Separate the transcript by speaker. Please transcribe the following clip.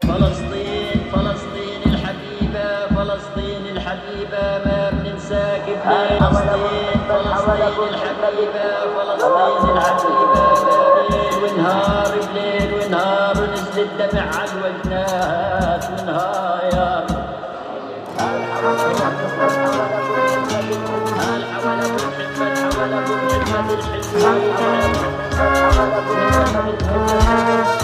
Speaker 1: فلسطين فلسطين الحبيبة فلسطين الحبيبة ما بننساك بليل فلسطين فلسطين الحبيبة فلسطين الحبيبة بليل ونهار بليل ونهار ونزل الدمع على الوجنات ونهار حول أبو محمد الحلمي